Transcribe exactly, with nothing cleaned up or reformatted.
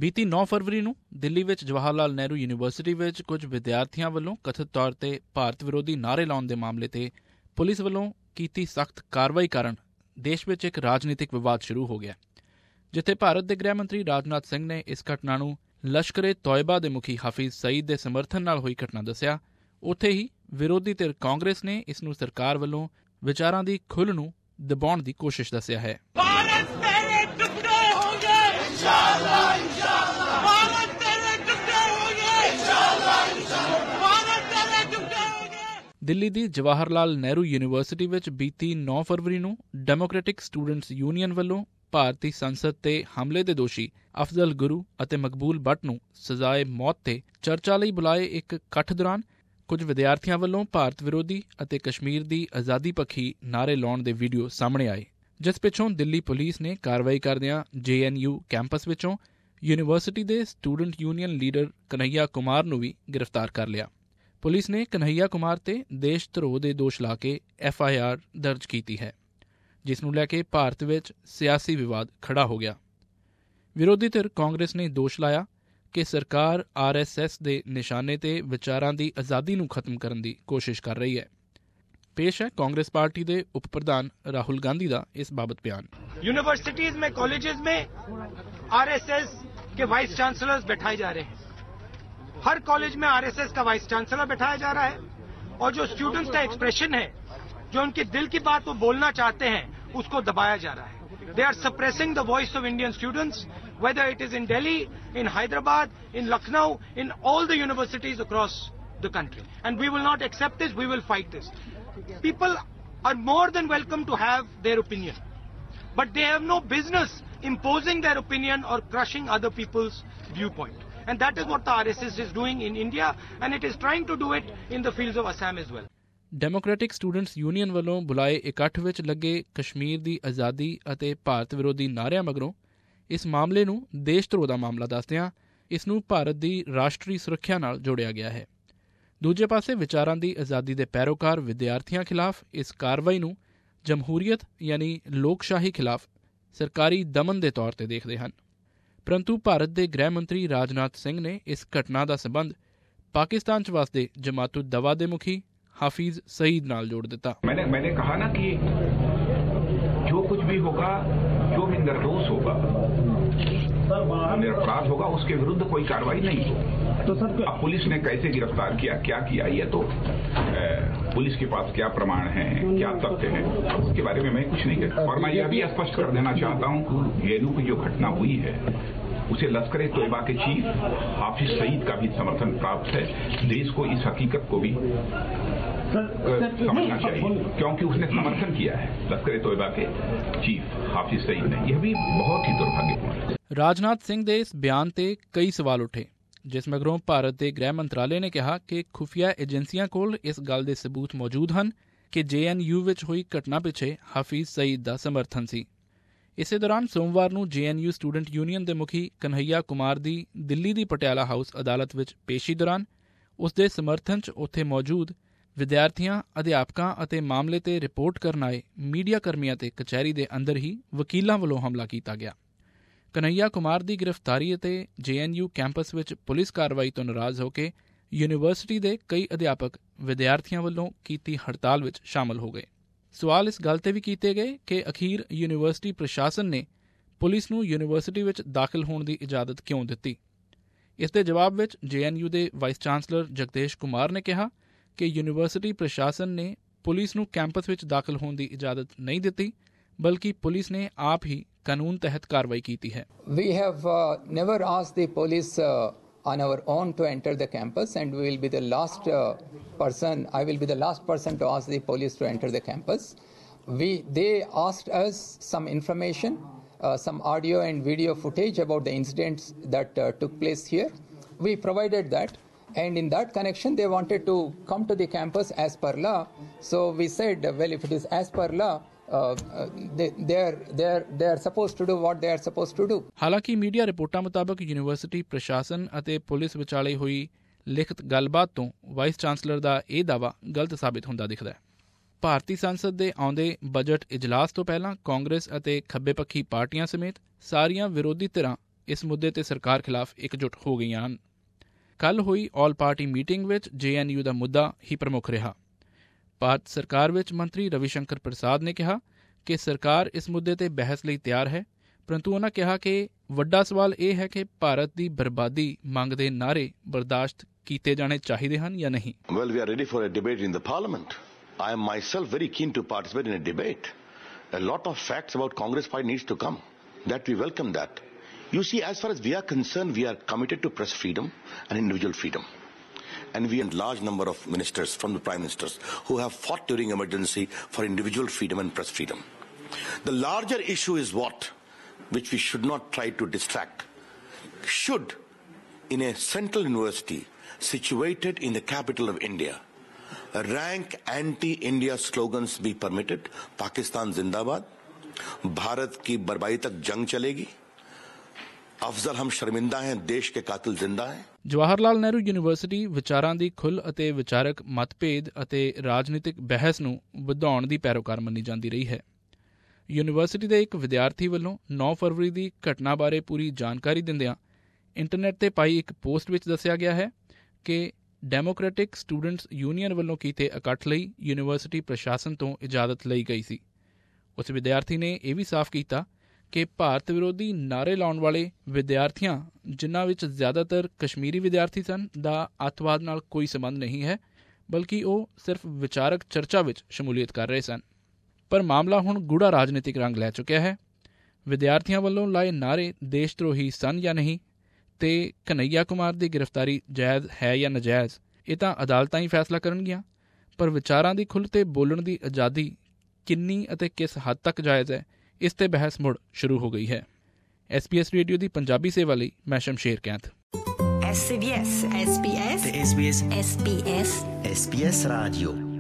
बीती नौ फरवरी ਨੂੰ ਦਿੱਲੀ ਵਿੱਚ ਜਵਾਹਰ ਲਾਲ ਨਹਿਰੂ ਯੂਨੀਵਰਸਿਟੀ ਵਿੱਚ ਕੁਝ ਵਿਦਿਆਰਥੀਆਂ ਵੱਲੋਂ ਕਥਿਤ ਤੌਰ ਤੇ ਭਾਰਤ ਵਿਰੋਧੀ ਨਾਅਰੇ ਲਾਉਣ ਦੇ ਮਾਮਲੇ ਤੇ ਪੁਲਿਸ ਵੱਲੋਂ ਕੀਤੀ ਸਖਤ ਕਾਰਵਾਈ ਕਾਰਨ ਦੇਸ਼ ਵਿੱਚ ਇੱਕ ਰਾਜਨੀਤਿਕ ਵਿਵਾਦ ਸ਼ੁਰੂ ਹੋ ਗਿਆ, ਜਿੱਥੇ ਭਾਰਤ ਦੇ ਗ੍ਰਹਿ ਮੰਤਰੀ ਰਾਜਨਾਥ ਸਿੰਘ ਨੇ ਇਸ ਘਟਨਾ ਨੂੰ ਲਸ਼ਕਰੇ ਤੋਇਬਾ ਦੇ ਮੁਖੀ ਹਾਫਿਜ਼ ਸਈਦ ਦੇ ਸਮਰਥਨ ਨਾਲ ਹੋਈ ਘਟਨਾ ਦੱਸਿਆ। ਉੱਥੇ ਹੀ ਵਿਰੋਧੀ ਧਿਰ ਕਾਂਗਰਸ ਨੇ ਇਸ ਨੂੰ ਸਰਕਾਰ ਵੱਲੋਂ ਵਿਚਾਰਾਂ ਦੀ ਖੁੱਲ੍ਹ ਨੂੰ ਦਬਾਉਣ ਦੀ ਕੋਸ਼ਿਸ਼ ਦੱਸਿਆ ਹੈ। ਦਿੱਲੀ ਦੀ ਜਵਾਹਰ ਲਾਲ ਨਹਿਰੂ ਯੂਨੀਵਰਸਿਟੀ ਵਿੱਚ ਬੀਤੀ ਨੌ ਫਰਵਰੀ ਨੂੰ ਡੈਮੋਕ੍ਰੈਟਿਕ ਸਟੂਡੈਂਟਸ ਯੂਨੀਅਨ ਵੱਲੋਂ ਭਾਰਤੀ ਸੰਸਦ ਤੇ ਹਮਲੇ ਦੇ ਦੋਸ਼ੀ ਅਫਜ਼ਲ ਗੁਰੂ ਅਤੇ ਮਕਬੂਲ ਬੱਟ ਨੂੰ ਸਜ਼ਾਏ ਮੌਤ ਤੇ ਚਰਚਾ ਲਈ ਬੁਲਾਏ ਇੱਕ ਇਕੱਠ ਦੌਰਾਨ ਕੁਝ ਵਿਦਿਆਰਥੀਆਂ ਵੱਲੋਂ ਭਾਰਤ ਵਿਰੋਧੀ ਅਤੇ ਕਸ਼ਮੀਰ ਦੀ ਆਜ਼ਾਦੀ ਪੱਖੀ ਨਾਅਰੇ ਲਾਉਣ ਦੇ ਵੀਡੀਓ ਸਾਹਮਣੇ ਆਏ, ਜਿਸ ਪਿੱਛੋਂ ਦਿੱਲੀ ਪੁਲਿਸ ਨੇ ਕਾਰਵਾਈ ਕਰਦਿਆਂ ਜੇ ਐਨ ਯੂ ਕੈਂਪਸ ਵਿੱਚੋਂ ਯੂਨੀਵਰਸਿਟੀ ਦੇ student union leader Kanhaiya Kumar ਨੂੰ ਵੀ ਗ੍ਰਿਫਤਾਰ ਕਰ ਲਿਆ। ਪੁਲਿਸ ਨੇ ਕਨ੍ਹਈਆ ਕੁਮਾਰ ਤੇ ਦੇਸ਼ ਧਰੋਹ ਦੇ ਦੋਸ਼ ਲਾ ਕੇ ਐਫ ਆਈ ਆਰ ਦਰਜ ਕੀਤੀ ਹੈ, ਜਿਸ ਨੂੰ ਲੈ ਕੇ ਭਾਰਤ ਵਿੱਚ ਸਿਆਸੀ ਵਿਵਾਦ ਖੜਾ ਹੋ ਗਿਆ। ਵਿਰੋਧੀ ਧਿਰ ਕਾਂਗਰਸ ਨੇ ਦੋਸ਼ ਲਾਇਆ ਕਿ ਸਰਕਾਰ ਆਰ ਐਸ ਐਸ ਦੇ ਨਿਸ਼ਾਨੇ ਤੇ ਵਿਚਾਰਾਂ ਦੀ ਆਜ਼ਾਦੀ ਨੂੰ ਖਤਮ ਕਰਨ ਦੀ ਕੋਸ਼ਿਸ਼ ਕਰ ਰਹੀ ਹੈ। पेश है कांग्रेस पार्टी के उप प्रधान राहुल गांधी का इस बाबत बयान। यूनिवर्सिटीज में, कॉलेजेस में आर एस एस के वाइस चांसलर्स बैठाए जा रहे हैं। हर कॉलेज में आर एस एस का वाइस चांसलर बैठाया जा रहा है और जो स्टूडेंट्स का एक्सप्रेशन है, जो उनके दिल की बात वो बोलना चाहते हैं, उसको दबाया जा रहा है। They are suppressing the voice of Indian students, whether it is in Delhi, in Hyderabad, in Lucknow, in all the universities across the country. And we will not accept this, we will fight this. People are more than welcome to have their opinion, but they have no business imposing their opinion or crushing other people's viewpoint. And that is what the R S S is doing in India, and it is trying to do it in the fields of Assam as well. Democratic students union ਵੱਲੋਂ ਬੁਲਾਏ ਇਕੱਠ ਵਿੱਚ ਲੱਗੇ ਕਸ਼ਮੀਰ ਦੀ ਆਜ਼ਾਦੀ ਅਤੇ ਭਾਰਤ ਵਿਰੋਧੀ ਨਾਅਰਿਆਂ ਮਗਰੋਂ ਇਸ ਮਾਮਲੇ ਨੂੰ ਦੇਸ਼ ਧਰੋਹ ਦਾ ਮਾਮਲਾ ਦੱਸਦਿਆਂ ਇਸ ਨੂੰ ਭਾਰਤ ਦੀ ਰਾਸ਼ਟਰੀ ਸੁਰੱਖਿਆ ਨਾਲ ਜੋੜਿਆ ਗਿਆ ਹੈ। ਦੂਜੇ ਪਾਸੇ ਵਿਚਾਰਾਂ ਦੀ ਆਜ਼ਾਦੀ ਦੇ ਪੈਰੋਕਾਰ ਵਿਦਿਆਰਥੀਆਂ ਖਿਲਾਫ ਇਸ ਕਾਰਵਾਈ ਨੂੰ ਜਮਹੂਰੀਅਤ ਯਾਨੀ ਲੋਕਸ਼ਾਹੀ ਖਿਲਾਫ ਸਰਕਾਰੀ ਦਮਨ ਦੇ ਤੌਰ ਤੇ ਦੇਖਦੇ ਹਨ। ਪਰੰਤੂ ਭਾਰਤ ਦੇ ਗ੍ਰਹਿ ਮੰਤਰੀ ਰਾਜਨਾਥ ਸਿੰਘ ਨੇ ਇਸ ਘਟਨਾ ਦਾ ਸੰਬੰਧ ਪਾਕਿਸਤਾਨ 'ਚ ਵਸਦੇ ਜਮਾਤ ਉਦ ਦਵਾ ਦੇ ਮੁਖੀ ਹਾਫਿਜ਼ ਸਈਦ ਨਾਲ ਜੋੜ ਦਿੱਤਾ। मैंने मैंने कहा ना कि जो कुछ भी होगा, जो भी निर्दोष होगा, निरपराध होगा, उसके विरुद्ध कोई कार्रवाई नहीं हो। तो सर अब पुलिस ने कैसे गिरफ्तार किया, क्या किया, ये तो ए, पुलिस के पास क्या प्रमाण हैं, क्या तथ्य हैं, उसके बारे में मैं कुछ नहीं कहता। और मैं यह भी स्पष्ट कर देना चाहता हूँ, येनू की जो घटना हुई है उसे लश्कर तोयबा के चीफ हाफिज सईद का भी समर्थन प्राप्त है। देश को इस हकीकत को भी समझना चाहिए, क्योंकि उसने समर्थन किया है लश्कर तोयबा के चीफ हाफिज सईद ने। यह भी बहुत ही दुर्भाग्यपूर्ण है। ਰਾਜਨਾਥ ਸਿੰਘ ਦੇ ਇਸ ਬਿਆਨ ਤੇ ਕਈ ਸਵਾਲ ਉੱਠੇ, ਜਿਸ ਮਗਰੋਂ ਭਾਰਤ ਦੇ ਗ੍ਰਹਿ ਮੰਤਰਾਲੇ ਨੇ ਕਿਹਾ ਕਿ ਖੁਫੀਆ ਏਜੰਸੀਆਂ ਕੋਲ ਇਸ ਗੱਲ ਦੇ ਸਬੂਤ ਮੌਜੂਦ ਹਨ ਕਿ ਜੇ ਐਨ ਯੂ ਵਿੱਚ ਹੋਈ ਘਟਨਾ ਪਿੱਛੇ ਹਾਫਿਜ਼ ਸਈਦ ਦਾ ਸਮਰਥਨ ਸੀ। ਇਸੇ ਦੌਰਾਨ ਸੋਮਵਾਰ ਨੂੰ ਜੇ ਐਨ ਯੂ ਸਟੂਡੈਂਟ ਯੂਨੀਅਨ ਦੇ ਮੁਖੀ ਕਨ੍ਹਈਆ ਕੁਮਾਰ ਦੀ ਦਿੱਲੀ ਦੀ ਪਟਿਆਲਾ ਹਾਊਸ ਅਦਾਲਤ ਵਿੱਚ ਪੇਸ਼ੀ ਦੌਰਾਨ ਉਸ ਦੇ ਸਮਰਥਨ 'ਚ ਉੱਥੇ ਮੌਜੂਦ ਵਿਦਿਆਰਥੀਆਂ, ਅਧਿਆਪਕਾਂ ਅਤੇ ਮਾਮਲੇ ਤੇ ਰਿਪੋਰਟ ਕਰਨ ਆਏ ਮੀਡੀਆ ਕਰਮੀਆਂ ਤੇ ਕਚਹਿਰੀ ਦੇ ਅੰਦਰ ਹੀ ਵਕੀਲਾਂ ਵੱਲੋਂ ਹਮਲਾ ਕੀਤਾ ਗਿਆ। ਕਨ੍ਹਈਆ ਕੁਮਾਰ ਦੀ ਗ੍ਰਿਫਤਾਰੀ ਅਤੇ ਜੇ ਐਨ ਯੂ ਕੈਂਪਸ ਵਿੱਚ ਪੁਲਿਸ ਕਾਰਵਾਈ ਤੋਂ ਨਾਰਾਜ਼ ਹੋ ਕੇ ਯੂਨੀਵਰਸਿਟੀ ਦੇ ਕਈ ਅਧਿਆਪਕ ਵਿਦਿਆਰਥੀਆਂ ਵੱਲੋਂ ਕੀਤੀ ਹੜਤਾਲ ਵਿੱਚ ਸ਼ਾਮਲ ਹੋ ਗਏ। ਸਵਾਲ ਇਸ ਗੱਲ ਤੇ ਵੀ ਕੀਤੇ ਗਏ ਕਿ ਅਖੀਰ ਯੂਨੀਵਰਸਿਟੀ ਪ੍ਰਸ਼ਾਸਨ ਨੇ ਪੁਲਿਸ ਨੂੰ ਯੂਨੀਵਰਸਿਟੀ ਵਿੱਚ ਦਾਖਲ ਹੋਣ ਦੀ ਇਜਾਜ਼ਤ ਕਿਉਂ ਦਿੱਤੀ। ਇਸ ਦੇ ਜਵਾਬ ਵਿੱਚ ਜੇ ਐਨ ਯੂ ਦੇ ਵਾਈਸ ਚਾਂਸਲਰ ਜਗਦੇਸ਼ ਕੁਮਾਰ ਨੇ ਕਿਹਾ ਕਿ ਯੂਨੀਵਰਸਿਟੀ ਪ੍ਰਸ਼ਾਸਨ ਨੇ ਪੁਲਿਸ ਨੂੰ ਕੈਂਪਸ ਵਿੱਚ ਦਾਖਲ ਹੋਣ ਦੀ ਇਜਾਜ਼ਤ ਨਹੀਂ ਦਿੱਤੀ, ਬਲਕਿ ਪੁਲਿਸ ਨੇ ਆਪ ਹੀ ਕਾਨੂੰਨ ਤਹਿਤ ਕਾਰਵਾਈ ਕੀਤੀ ਹੈ। We have uh, never asked the police uh, on our own to enter the campus, and we will be the last uh, person, I will be the last person to ask the police to enter the campus. We, they asked us some information, uh, some audio and video footage about the incidents that uh, took place here. We provided that. And in that connection, they wanted to come to the campus as per law. So we said, well, if it is as per law, uh, they, they are they are they are supposed to do what they are supposed to do. ਹਾਲਾਂਕਿ media ਰਿਪੋਰਟਾਂ ਮੁਤਾਬਕ university ਪ੍ਰਸ਼ਾਸਨ ਅਤੇ police ਵਿਚਾਲੇ ਹੋਈ ਲਿਖਤ ਗੱਲਬਾਤ ਤੋਂ ਵਾਈਸ ਚਾਂਸਲਰ ਦਾ ਇਹ ਦਾਅਵਾ ਗਲਤ ਸਾਬਿਤ ਹੁੰਦਾ ਦਿਖਦਾ ਹੈ। ਭਾਰਤੀ ਸੰਸਦ ਦੇ ਆਉਂਦੇ ਬਜਟ ਇਜਲਾਸ ਤੋਂ ਪਹਿਲਾਂ ਕਾਂਗਰਸ ਅਤੇ ਖੱਬੇ ਪੱਖੀ ਪਾਰਟੀਆਂ ਸਮੇਤ ਸਾਰੀਆਂ ਵਿਰੋਧੀ ਧਿਰਾਂ ਇਸ ਮੁੱਦੇ ਤੇ ਸਰਕਾਰ ਖਿਲਾਫ ਇਕਜੁੱਟ ਹੋ ਗਈਆਂ ਹਨ। ਕੱਲ ਹੋਈ ਆਲ ਪਾਰਟੀ ਮੀਟਿੰਗ ਵਿੱਚ ਜੇ ਐਨ ਯੂ ਦਾ ਮੁੱਦਾ ਹੀ ਪ੍ਰਮੁੱਖ ਰਿਹਾ। ਭਾਰਤ ਸਰਕਾਰ ਵਿੱਚ ਮੰਤਰੀ ਰਵੀ ਸ਼ੰਕਰ ਪ੍ਰਸਾਦ ਨੇ ਕਿਹਾ ਕਿ ਸਰਕਾਰ ਇਸ ਮੁੱਦੇ ਤੇ ਬਹਿਸ ਲਈ ਤਿਆਰ ਹੈ, ਪਰੰਤੂ ਉਹਨਾਂ ਕਿਹਾ ਕਿ ਵੱਡਾ ਸਵਾਲ ਇਹ ਹੈ ਕਿ ਭਾਰਤ ਦੀ ਬਰਬਾਦੀ ਮੰਗ ਦੇ ਨਾਅਰੇ ਬਰਦਾਸ਼ਤ ਕੀਤੇ ਜਾਣੇ ਚਾਹੀਦੇ ਹਨ ਜਾਂ ਨਹੀਂ। Well, we are ready for a debate in the parliament. I am myself very keen to participate in a debate. A lot of facts about Congress fight needs to come. That we welcome that. You see, as far as we are concerned, we are committed to press freedom and individual freedom. And we have a large number of ministers from the prime ministers who have fought during emergency for individual freedom and press freedom. The larger issue is what? Which we should not try to distract. Should, in a central university situated in the capital of India, rank anti-India slogans be permitted? Pakistan Zindabad, Bharat ki barbadi tak jang chalegi, Afzal ਹਮ ਸ਼ਰਮਿੰਦਾ ਹੈ, ਦੇਸ਼ ਕੇ ਕਾਤਿਲ ਜ਼ਿੰਦਾ ਹੈ। Jawahar Lal Nehru university ਵਿਚਾਰਾਂ ਦੀ ਖੁੱਲ੍ਹ ਅਤੇ ਵਿਚਾਰਕ ਮਤਭੇਦ ਅਤੇ ਰਾਜਨੀਤਿਕ ਬਹਿਸ ਨੂੰ ਵਧਾਉਣ ਦੀ ਪੈਰੋਕਾਰ ਮੰਨੀ ਜਾਂਦੀ ਰਹੀ ਹੈ। ਯੂਨੀਵਰਸਿਟੀ ਦੇ ਇੱਕ ਵਿਦਿਆਰਥੀ ਵੱਲੋਂ ਨੌਂ ਫਰਵਰੀ ਦੀ ਘਟਨਾ ਬਾਰੇ ਪੂਰੀ ਜਾਣਕਾਰੀ ਦਿੰਦਿਆਂ ਇੰਟਰਨੈੱਟ 'ਤੇ ਪਾਈ ਇੱਕ ਪੋਸਟ ਵਿੱਚ ਦੱਸਿਆ ਗਿਆ ਹੈ ਕਿ ਡੈਮੋਕ੍ਰੈਟਿਕ ਸਟੂਡੈਂਟਸ ਯੂਨੀਅਨ ਵੱਲੋਂ ਕੀਤੇ ਇਕੱਠ ਲਈ ਯੂਨੀਵਰਸਿਟੀ ਪ੍ਰਸ਼ਾਸਨ ਤੋਂ ਇਜਾਜ਼ਤ ਲਈ ਗਈ ਸੀ। ਉਸ ਵਿਦਿਆਰਥੀ ਨੇ ਇਹ ਵੀ ਸਾਫ਼ ਕੀਤਾ ਕਿ ਭਾਰਤ ਵਿਰੋਧੀ ਨਾਅਰੇ ਲਾਉਣ ਵਾਲੇ ਵਿਦਿਆਰਥੀਆਂ, ਜਿਨ੍ਹਾਂ ਵਿੱਚ ਜ਼ਿਆਦਾਤਰ ਕਸ਼ਮੀਰੀ ਵਿਦਿਆਰਥੀ ਸਨ, ਦਾ ਅੱਤਵਾਦ ਨਾਲ ਕੋਈ ਸੰਬੰਧ ਨਹੀਂ ਹੈ, ਬਲਕਿ ਉਹ ਸਿਰਫ ਵਿਚਾਰਕ ਚਰਚਾ ਵਿੱਚ ਸ਼ਮੂਲੀਅਤ ਕਰ ਰਹੇ ਸਨ। ਪਰ ਮਾਮਲਾ ਹੁਣ ਗੂੜਾ ਰਾਜਨੀਤਿਕ ਰੰਗ ਲੈ ਚੁੱਕਿਆ ਹੈ। ਵਿਦਿਆਰਥੀਆਂ ਵੱਲੋਂ ਲਾਏ ਨਾਅਰੇ ਦੇਸ਼ ਧਰੋਹੀ ਸਨ ਜਾਂ ਨਹੀਂ, ਤੇ ਕਨ੍ਹਈਆ ਕੁਮਾਰ ਦੀ ਗ੍ਰਿਫਤਾਰੀ ਜਾਇਜ਼ ਹੈ ਜਾਂ ਨਜਾਇਜ਼, ਇਹ ਤਾਂ ਅਦਾਲਤਾਂ ਹੀ ਫੈਸਲਾ ਕਰਨਗੀਆਂ। ਪਰ ਵਿਚਾਰਾਂ ਦੀ ਖੁੱਲ੍ਹ ਤੇ ਬੋਲਣ ਦੀ ਆਜ਼ਾਦੀ ਕਿੰਨੀ ਅਤੇ ਕਿਸ ਹੱਦ ਤੱਕ ਜਾਇਜ਼ ਹੈ, ਇਸ ਤੇ ਬਹਿਸ ਮੁੜ ਸ਼ੁਰੂ ਹੋ ਗਈ ਹੈ। ਐਸ ਪੀ ਐਸ ਰੇਡੀਓ ਦੀ ਪੰਜਾਬੀ ਸੇਵਾ ਲਈ ਮੈਂ Shamsher Kainth. S B S S B S S B S S B S S B S radio.